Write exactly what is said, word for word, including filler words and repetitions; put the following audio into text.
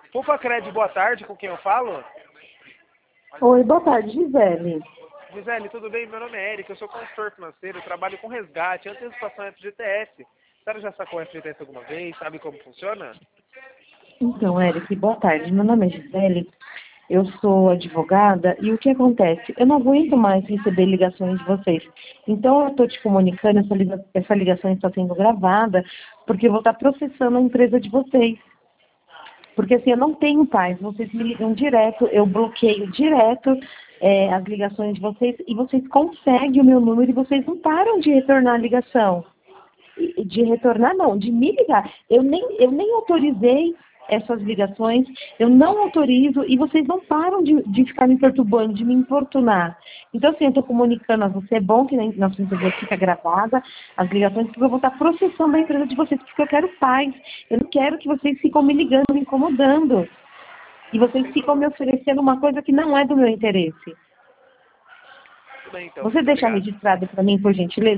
Pupa Cred, boa tarde, com quem eu falo? Oi, boa tarde, Gisele. Gisele, tudo bem? Meu nome é Eric, eu sou consultor financeiro, eu trabalho com resgate, antecipação F G T S. A senhora já sacou F G T S alguma vez? Sabe como funciona? Então, Eric, boa tarde. Meu nome é Gisele, eu sou advogada e o que acontece? Eu não aguento mais receber ligações de vocês. Então, eu estou te comunicando, essa, liga, essa ligação está sendo gravada, porque eu vou estar processando a empresa de vocês. Porque assim, eu não tenho paz, vocês me ligam direto, eu bloqueio direto é, as ligações de vocês e vocês conseguem o meu número e vocês não param de retornar a ligação. De retornar não, de me ligar. Eu nem, eu nem autorizei essas ligações, eu não autorizo e vocês não param de, de ficar me perturbando, de me importunar. Então, assim, eu estou comunicando a você, é bom que na nossa entrevista fica gravada as ligações, porque eu vou estar processando a empresa de vocês, porque eu quero paz. Eu não quero que vocês ficam me ligando, me incomodando. E vocês ficam me oferecendo uma coisa que não é do meu interesse. Tudo bem, então. Você Muito deixa obrigado. registrado para mim, por gentileza?